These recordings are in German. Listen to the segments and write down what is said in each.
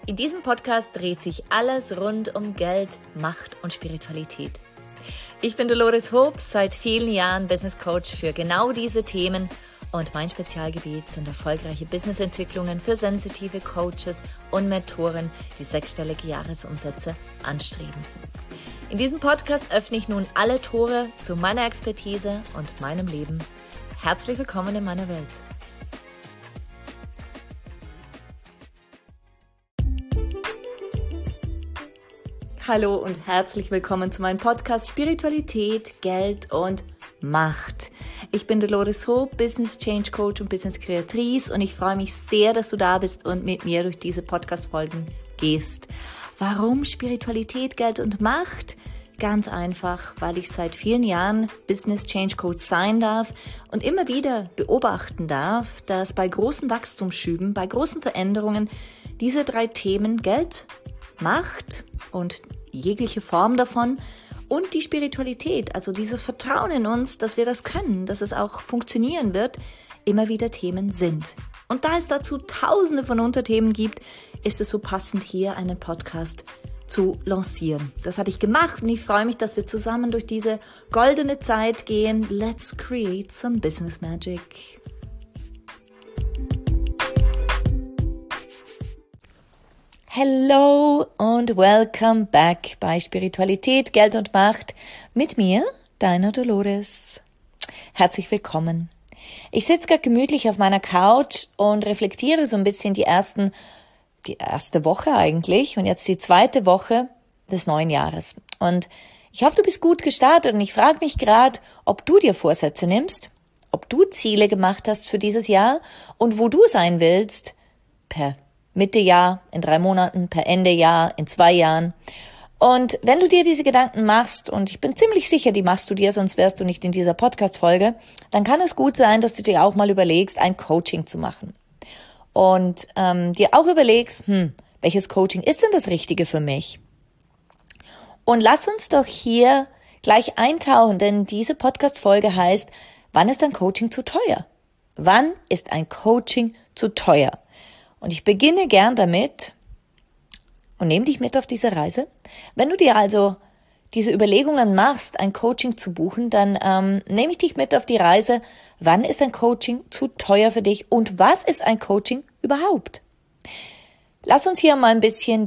In diesem Podcast dreht sich alles rund um Geld, Macht und Spiritualität. Ich bin Dolores Hoop, seit vielen Jahren Business Coach für genau diese Themen und mein Spezialgebiet sind erfolgreiche Businessentwicklungen für sensitive Coaches und Mentoren, die sechsstellige Jahresumsätze anstreben. In diesem Podcast öffne ich nun alle Tore zu meiner Expertise und meinem Leben. Herzlich willkommen in meiner Welt. Hallo und herzlich willkommen zu meinem Podcast Spiritualität, Geld und Macht. Ich bin Dolores Hoop, Business Change Coach und Business Kreatrice und ich freue mich sehr, dass du da bist und mit mir durch diese Podcast-Folgen gehst. Warum Spiritualität, Geld und Macht? Ganz einfach, weil ich seit vielen Jahren Business Change Coach sein darf und immer wieder beobachten darf, dass bei großen Wachstumsschüben, bei großen Veränderungen diese drei Themen Geld, Macht und jegliche Form davon und die Spiritualität, also dieses Vertrauen in uns, dass wir das können, dass es auch funktionieren wird, immer wieder Themen sind. Und da es dazu tausende von Unterthemen gibt, ist es so passend, hier einen Podcast zu lancieren. Das habe ich gemacht und ich freue mich, dass wir zusammen durch diese goldene Zeit gehen. Let's create some business magic. Hello und welcome back bei Spiritualität, Geld und Macht mit mir, deiner Dolores. Herzlich willkommen. Ich sitze gerade gemütlich auf meiner Couch und reflektiere so ein bisschen die erste Woche eigentlich und jetzt die zweite Woche des neuen Jahres. Und ich hoffe, du bist gut gestartet und ich frage mich gerade, ob du dir Vorsätze nimmst, ob du Ziele gemacht hast für dieses Jahr und wo du sein willst per Mitte Jahr, in 3 Monaten, per Ende Jahr, in 2 Jahren. Und wenn du dir diese Gedanken machst, und ich bin ziemlich sicher, die machst du dir, sonst wärst du nicht in dieser Podcast-Folge, dann kann es gut sein, dass du dir auch mal überlegst, ein Coaching zu machen. Und dir auch überlegst, welches Coaching ist denn das Richtige für mich? Und lass uns doch hier gleich eintauchen, denn diese Podcast-Folge heißt, wann ist ein Coaching zu teuer? Wann ist ein Coaching zu teuer? Und ich beginne gern damit und nehme dich mit auf diese Reise. Wenn du dir also diese Überlegungen machst, ein Coaching zu buchen, dann nehme ich dich mit auf die Reise. Wann ist ein Coaching zu teuer für dich und was ist ein Coaching überhaupt? Lass uns hier mal ein bisschen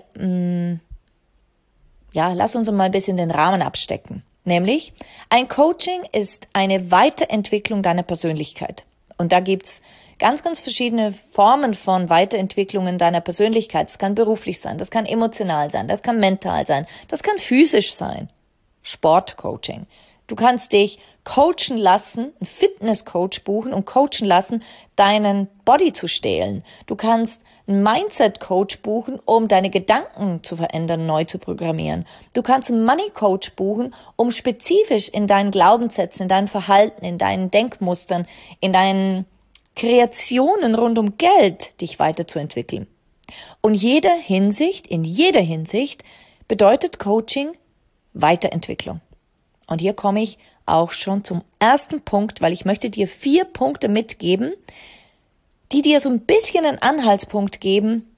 den Rahmen abstecken. Nämlich, ein Coaching ist eine Weiterentwicklung deiner Persönlichkeit. Und da gibt's ganz, ganz verschiedene Formen von Weiterentwicklungen deiner Persönlichkeit. Das kann beruflich sein, das kann emotional sein, das kann mental sein, das kann physisch sein. Sportcoaching. Du kannst dich coachen lassen, einen Fitnesscoach buchen und coachen lassen, deinen Body zu stählen. Du kannst einen Mindset-Coach buchen, um deine Gedanken zu verändern, neu zu programmieren. Du kannst einen Money-Coach buchen, um spezifisch in deinen Glaubenssätzen, in deinem Verhalten, in deinen Denkmustern, in deinen Kreationen rund um Geld dich weiterzuentwickeln. Und in jeder Hinsicht bedeutet Coaching Weiterentwicklung. Und hier komme ich auch schon zum ersten Punkt, weil ich möchte dir 4 Punkte mitgeben, die dir so ein bisschen einen Anhaltspunkt geben,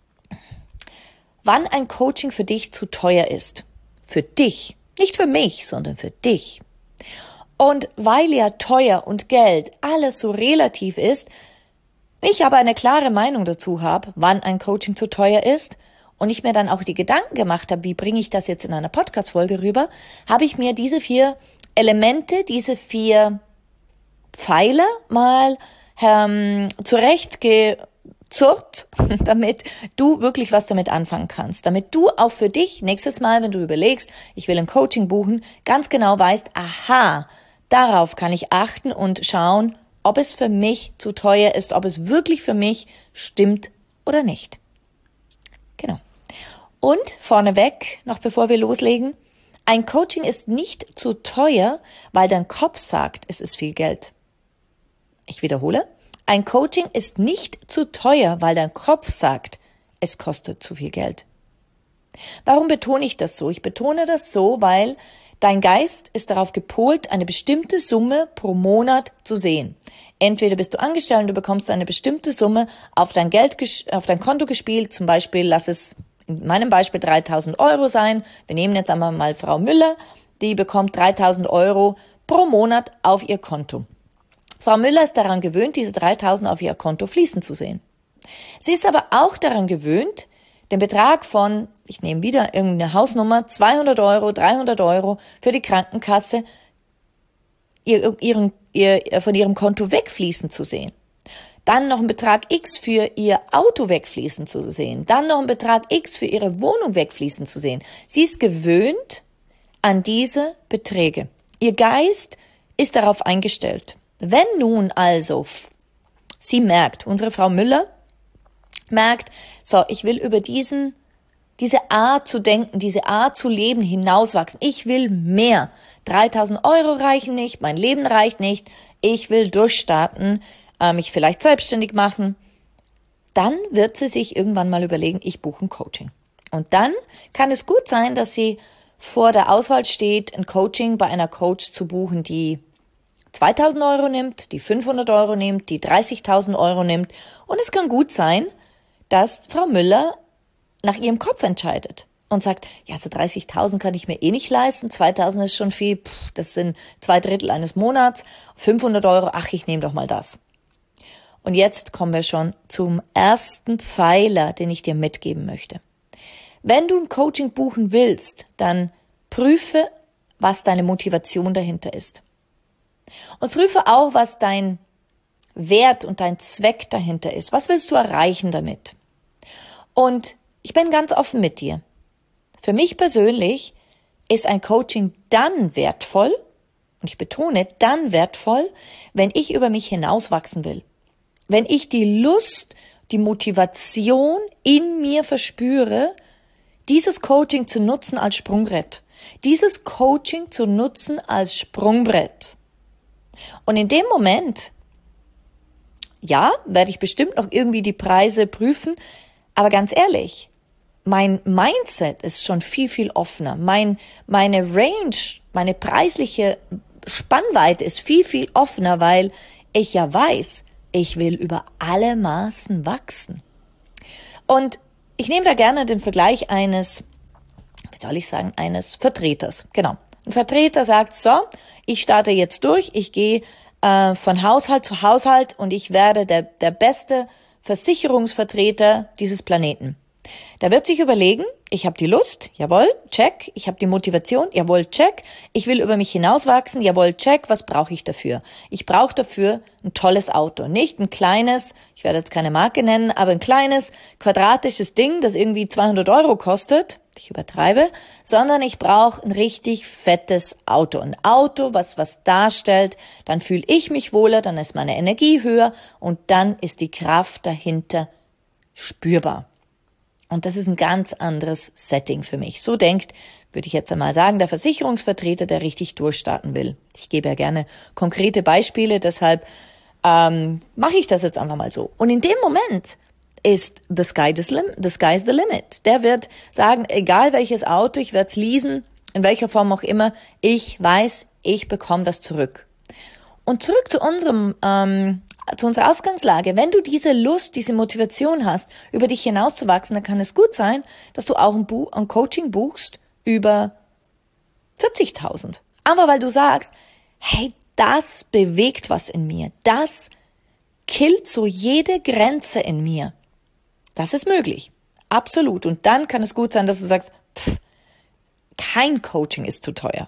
wann ein Coaching für dich zu teuer ist. Für dich. Nicht für mich, sondern für dich. Und weil ja teuer und Geld alles so relativ ist, ich aber eine klare Meinung dazu habe, wann ein Coaching zu teuer ist und ich mir dann auch die Gedanken gemacht habe, wie bringe ich das jetzt in einer Podcast-Folge rüber, habe ich mir diese 4 Elemente, diese 4 Pfeiler mal zurechtgezurrt, damit du wirklich was damit anfangen kannst. Damit du auch für dich nächstes Mal, wenn du überlegst, ich will ein Coaching buchen, ganz genau weißt, aha, darauf kann ich achten und schauen, ob es für mich zu teuer ist, ob es wirklich für mich stimmt oder nicht. Genau. Und vorneweg, noch bevor wir loslegen, ein Coaching ist nicht zu teuer, weil dein Kopf sagt, es ist viel Geld. Ich wiederhole, ein Coaching ist nicht zu teuer, weil dein Kopf sagt, es kostet zu viel Geld. Warum betone ich das so? Ich betone das so, weil dein Geist ist darauf gepolt, eine bestimmte Summe pro Monat zu sehen. Entweder bist du angestellt und du bekommst eine bestimmte Summe auf dein Konto gespielt, zum Beispiel lass es in meinem Beispiel 3.000 Euro sein. Wir nehmen jetzt einmal mal Frau Müller, die bekommt 3.000 Euro pro Monat auf ihr Konto. Frau Müller ist daran gewöhnt, diese 3.000 auf ihr Konto fließen zu sehen. Sie ist aber auch daran gewöhnt, den Betrag von, ich nehme wieder irgendeine Hausnummer, 200 Euro, 300 Euro für die Krankenkasse von ihrem Konto wegfließen zu sehen. Dann noch einen Betrag X für ihr Auto wegfließen zu sehen. Dann noch einen Betrag X für ihre Wohnung wegfließen zu sehen. Sie ist gewöhnt an diese Beträge. Ihr Geist ist darauf eingestellt. Wenn nun also sie merkt, unsere Frau Müller merkt, so, ich will über diese Art zu denken, diese Art zu leben hinauswachsen. Ich will mehr. 3.000 Euro reichen nicht, mein Leben reicht nicht. Ich will durchstarten, mich vielleicht selbstständig machen. Dann wird sie sich irgendwann mal überlegen, ich buche ein Coaching. Und dann kann es gut sein, dass sie vor der Auswahl steht, ein Coaching bei einer Coach zu buchen, die 2.000 Euro nimmt, die 500 Euro nimmt, die 30.000 Euro nimmt. Und es kann gut sein, dass Frau Müller nach ihrem Kopf entscheidet und sagt, ja, so 30.000 kann ich mir eh nicht leisten, 2.000 ist schon viel, das sind 2/3 eines Monats, 500 Euro, ach, ich nehme doch mal das. Und jetzt kommen wir schon zum ersten Pfeiler, den ich dir mitgeben möchte. Wenn du ein Coaching buchen willst, dann prüfe, was deine Motivation dahinter ist. Und prüfe auch, was dein Wert und dein Zweck dahinter ist. Was willst du erreichen damit? Und ich bin ganz offen mit dir. Für mich persönlich ist ein Coaching dann wertvoll, und ich betone, dann wertvoll, wenn ich über mich hinauswachsen will. Wenn ich die Lust, die Motivation in mir verspüre, dieses Coaching zu nutzen als Sprungbrett. Dieses Coaching zu nutzen als Sprungbrett. Und in dem Moment, ja, werde ich bestimmt noch irgendwie die Preise prüfen, aber ganz ehrlich, mein Mindset ist schon viel, viel offener. Meine Range, meine preisliche Spannweite ist viel, viel offener, weil ich ja weiß, ich will über alle Maßen wachsen. Und ich nehme da gerne den Vergleich eines Vertreters. Genau. Ein Vertreter sagt, so, ich starte jetzt durch, ich gehe von Haushalt zu Haushalt und ich werde der beste Versicherungsvertreter dieses Planeten. Der wird sich überlegen, ich habe die Lust, jawohl, check, ich habe die Motivation, jawohl, check, ich will über mich hinauswachsen, jawohl, check, was brauche ich dafür? Ich brauche dafür ein tolles Auto, nicht ein kleines, ich werde jetzt keine Marke nennen, aber ein kleines, quadratisches Ding, das irgendwie 200 Euro kostet, ich übertreibe, sondern ich brauche ein richtig fettes Auto. Ein Auto, was darstellt, dann fühle ich mich wohler, dann ist meine Energie höher und dann ist die Kraft dahinter spürbar. Und das ist ein ganz anderes Setting für mich. So denkt, würde ich jetzt einmal sagen, der Versicherungsvertreter, der richtig durchstarten will. Ich gebe ja gerne konkrete Beispiele, deshalb mache ich das jetzt einfach mal so. Und in dem Moment ist the sky's the limit. Der wird sagen, egal welches Auto, ich werde es leasen, in welcher Form auch immer, ich weiß, ich bekomme das zurück. Und zurück zu unserer Ausgangslage. Wenn du diese Lust, diese Motivation hast, über dich hinauszuwachsen, dann kann es gut sein, dass du auch ein Coaching buchst über 40.000. Aber weil du sagst, hey, das bewegt was in mir. Das killt so jede Grenze in mir. Das ist möglich. Absolut. Und dann kann es gut sein, dass du sagst, kein Coaching ist zu teuer.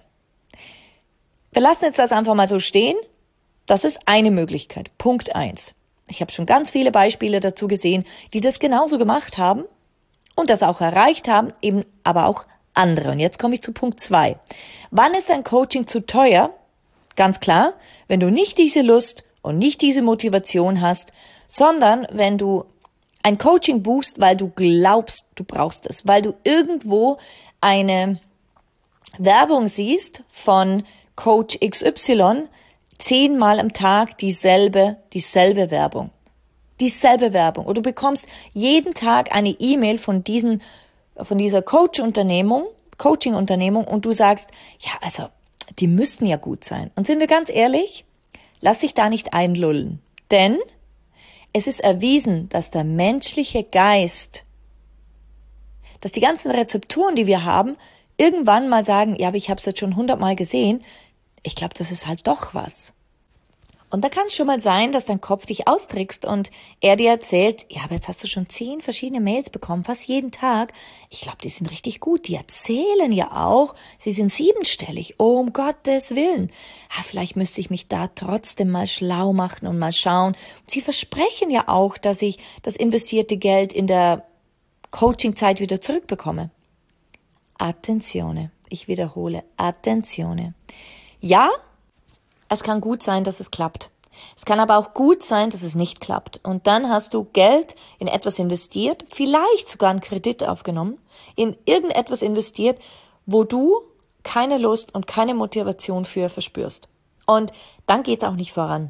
Wir lassen jetzt das einfach mal so stehen. Das ist eine Möglichkeit. Punkt 1. Ich habe schon ganz viele Beispiele dazu gesehen, die das genauso gemacht haben und das auch erreicht haben, eben aber auch andere. Und jetzt komme ich zu Punkt 2. Wann ist ein Coaching zu teuer? Ganz klar, wenn du nicht diese Lust und nicht diese Motivation hast, sondern wenn du ein Coaching buchst, weil du glaubst, du brauchst es, weil du irgendwo eine Werbung siehst von Coach XY, 10-mal am Tag dieselbe Werbung. Dieselbe Werbung. Und du bekommst jeden Tag eine E-Mail von dieser Coaching-Unternehmung und du sagst, ja, also, die müssten ja gut sein. Und sind wir ganz ehrlich, lass dich da nicht einlullen. Denn es ist erwiesen, dass der menschliche Geist, dass die ganzen Rezeptoren, die wir haben, irgendwann mal sagen, ja, aber ich habe es jetzt schon 100-mal gesehen, ich glaube, das ist halt doch was. Und da kann es schon mal sein, dass dein Kopf dich austrickst und er dir erzählt, ja, aber jetzt hast du schon 10 verschiedene Mails bekommen, fast jeden Tag. Ich glaube, die sind richtig gut. Die erzählen ja auch, sie sind 7-stellig. Oh, um Gottes Willen. Vielleicht müsste ich mich da trotzdem mal schlau machen und mal schauen. Und sie versprechen ja auch, dass ich das investierte Geld in der Coaching-Zeit wieder zurückbekomme. Attenzione. Ich wiederhole. Attenzione. Ja, es kann gut sein, dass es klappt. Es kann aber auch gut sein, dass es nicht klappt. Und dann hast du Geld in etwas investiert, vielleicht sogar einen Kredit aufgenommen, in irgendetwas investiert, wo du keine Lust und keine Motivation für verspürst. Und dann geht's auch nicht voran.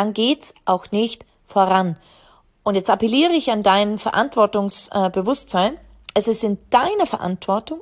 Und jetzt appelliere ich an dein Verantwortungsbewusstsein. Es ist in deiner Verantwortung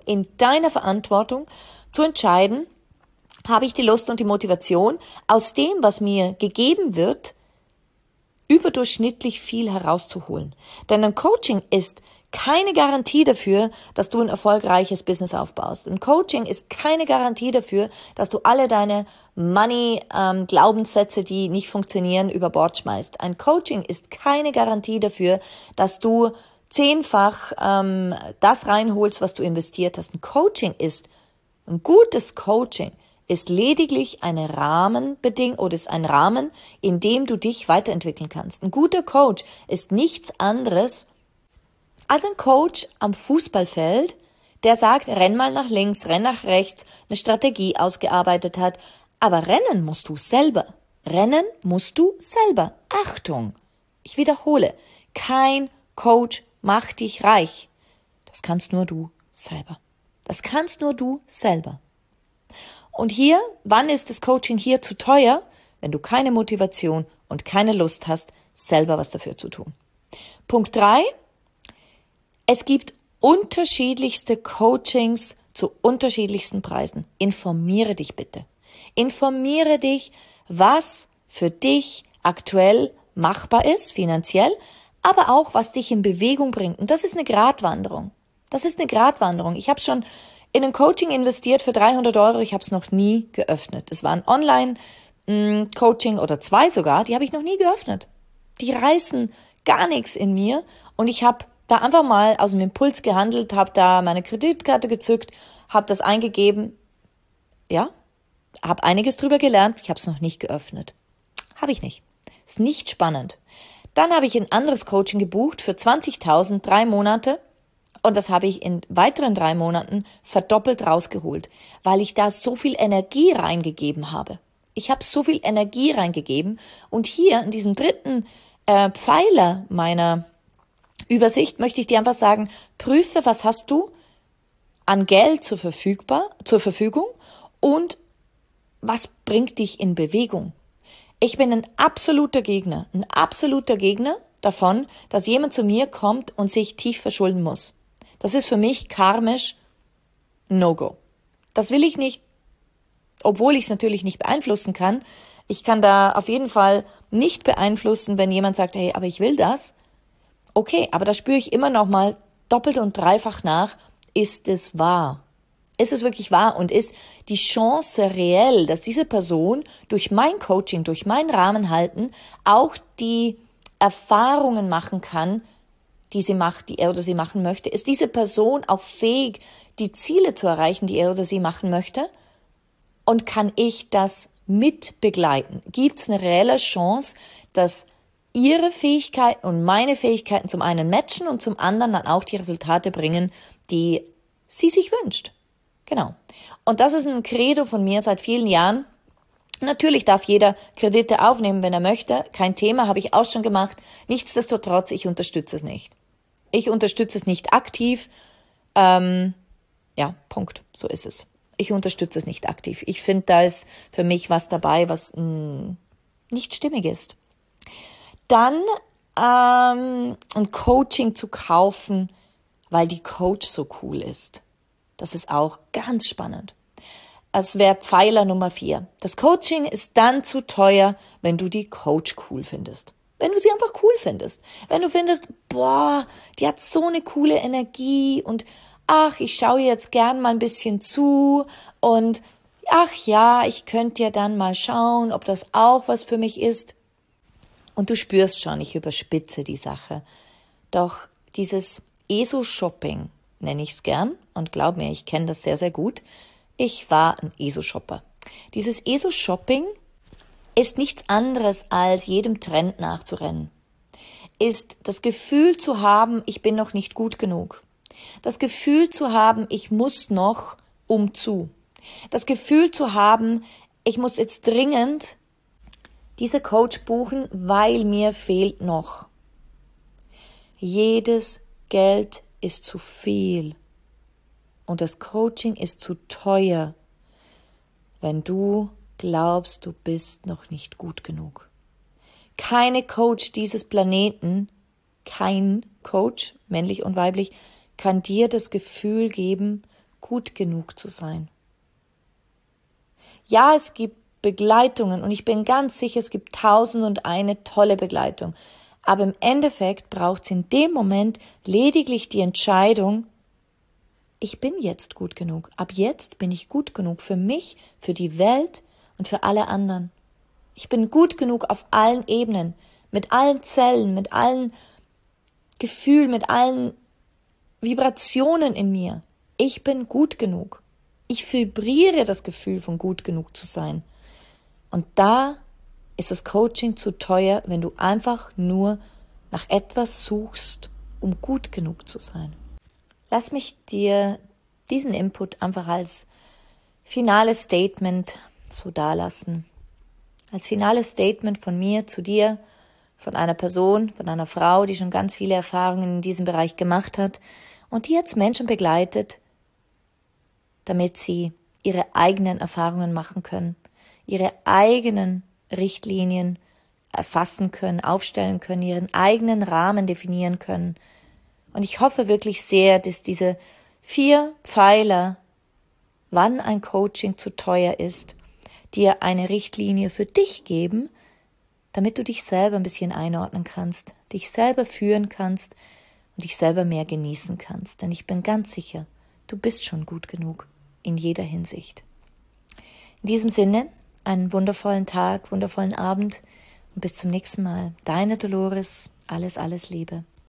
zu entscheiden, habe ich die Lust und die Motivation, aus dem, was mir gegeben wird, überdurchschnittlich viel herauszuholen. Denn ein Coaching ist keine Garantie dafür, dass du ein erfolgreiches Business aufbaust. Ein Coaching ist keine Garantie dafür, dass du alle deine Money-Glaubenssätze, die nicht funktionieren, über Bord schmeißt. Ein Coaching ist keine Garantie dafür, dass du 10-fach das reinholst, was du investiert hast. Ein gutes Coaching ist lediglich eine Rahmenbedingung oder ist ein Rahmen, in dem du dich weiterentwickeln kannst. Ein guter Coach ist nichts anderes als ein Coach am Fußballfeld, der sagt, renn mal nach links, renn nach rechts, eine Strategie ausgearbeitet hat. Aber rennen musst du selber. Achtung! Ich wiederhole, kein Coach macht dich reich. Das kannst nur du selber. Und hier, wann ist das Coaching hier zu teuer? Wenn du keine Motivation und keine Lust hast, selber was dafür zu tun. Punkt 3. Es gibt unterschiedlichste Coachings zu unterschiedlichsten Preisen. Informiere dich bitte. Informiere dich, was für dich aktuell machbar ist, finanziell, aber auch, was dich in Bewegung bringt. Und das ist eine Gratwanderung. Ich habe schon in ein Coaching investiert für 300 €. Ich habe es noch nie geöffnet. Es war ein Online-Coaching oder 2 sogar. Die habe ich noch nie geöffnet. Die reißen gar nichts in mir. Und ich habe da einfach mal aus dem Impuls gehandelt, habe da meine Kreditkarte gezückt, habe das eingegeben. Ja, habe einiges drüber gelernt. Ich habe es noch nicht geöffnet. Habe ich nicht. Ist nicht spannend. Dann habe ich ein anderes Coaching gebucht für 20.000, 3 Monate. Und das habe ich in weiteren 3 Monaten verdoppelt rausgeholt, weil ich da so viel Energie reingegeben habe. Und hier in diesem dritten Pfeiler meiner Übersicht möchte ich dir einfach sagen, prüfe, was hast du an Geld zur Verfügung und was bringt dich in Bewegung. Ich bin ein absoluter Gegner davon, dass jemand zu mir kommt und sich tief verschulden muss. Das ist für mich karmisch No-Go. Das will ich nicht, obwohl ich es natürlich nicht beeinflussen kann. Ich kann da auf jeden Fall nicht beeinflussen, wenn jemand sagt, hey, aber ich will das. Okay, aber da spüre ich immer noch mal doppelt und dreifach nach, ist es wahr? Ist es wirklich wahr und ist die Chance reell, dass diese Person durch mein Coaching, durch mein Rahmen halten, auch die Erfahrungen machen kann, die er oder sie machen möchte? Ist diese Person auch fähig, die Ziele zu erreichen, die er oder sie machen möchte? Und kann ich das mitbegleiten? Gibt es eine reelle Chance, dass ihre Fähigkeiten und meine Fähigkeiten zum einen matchen und zum anderen dann auch die Resultate bringen, die sie sich wünscht? Genau. Und das ist ein Credo von mir seit vielen Jahren. Natürlich darf jeder Kredite aufnehmen, wenn er möchte. Kein Thema, habe ich auch schon gemacht. Nichtsdestotrotz, ich unterstütze es nicht. Ich unterstütze es nicht aktiv. Ja, Punkt. So ist es. Ich unterstütze es nicht aktiv. Ich finde, da ist für mich was dabei, was nicht stimmig ist. Dann ein Coaching zu kaufen, weil die Coach so cool ist. Das ist auch ganz spannend. Das wäre Pfeiler Nummer 4. Das Coaching ist dann zu teuer, wenn du die Coach cool findest. Wenn du sie einfach cool findest. Wenn du findest, boah, die hat so eine coole Energie und ach, ich schaue ihr jetzt gern mal ein bisschen zu und ach ja, ich könnte ja dann mal schauen, ob das auch was für mich ist. Und du spürst schon, ich überspitze die Sache. Doch dieses ESO-Shopping nenne ich es gern und glaub mir, ich kenne das sehr, sehr gut. Ich war ein ESO-Shopper. Dieses ESO-Shopping ist nichts anderes als jedem Trend nachzurennen. Ist das Gefühl zu haben, ich bin noch nicht gut genug. Das Gefühl zu haben, ich muss noch umzu. Das Gefühl zu haben, ich muss jetzt dringend diese Coach buchen, weil mir fehlt noch. Jedes Geld ist zu viel und das Coaching ist zu teuer, wenn du glaubst, du bist noch nicht gut genug. Keine Coach dieses Planeten, kein Coach, männlich und weiblich, kann dir das Gefühl geben, gut genug zu sein. Ja, es gibt Begleitungen und ich bin ganz sicher, es gibt 1001 tolle Begleitung. Aber im Endeffekt braucht es in dem Moment lediglich die Entscheidung, ich bin jetzt gut genug. Ab jetzt bin ich gut genug für mich, für die Welt und für alle anderen. Ich bin gut genug auf allen Ebenen, mit allen Zellen, mit allen Gefühlen, mit allen Vibrationen in mir. Ich bin gut genug. Ich vibriere das Gefühl von gut genug zu sein. Und da ist das Coaching zu teuer, wenn du einfach nur nach etwas suchst, um gut genug zu sein. Lass mich dir diesen Input einfach als finales Statement so dalassen. Als finales Statement von mir zu dir, von einer Person, von einer Frau, die schon ganz viele Erfahrungen in diesem Bereich gemacht hat und die jetzt Menschen begleitet, damit sie ihre eigenen Erfahrungen machen können, ihre eigenen Richtlinien erfassen können, aufstellen können, ihren eigenen Rahmen definieren können. Und ich hoffe wirklich sehr, dass diese 4 Pfeiler, wann ein Coaching zu teuer ist, dir eine Richtlinie für dich geben, damit du dich selber ein bisschen einordnen kannst, dich selber führen kannst und dich selber mehr genießen kannst. Denn ich bin ganz sicher, du bist schon gut genug in jeder Hinsicht. In diesem Sinne, einen wundervollen Tag, wundervollen Abend und bis zum nächsten Mal. Deine Dolores, alles, alles Liebe.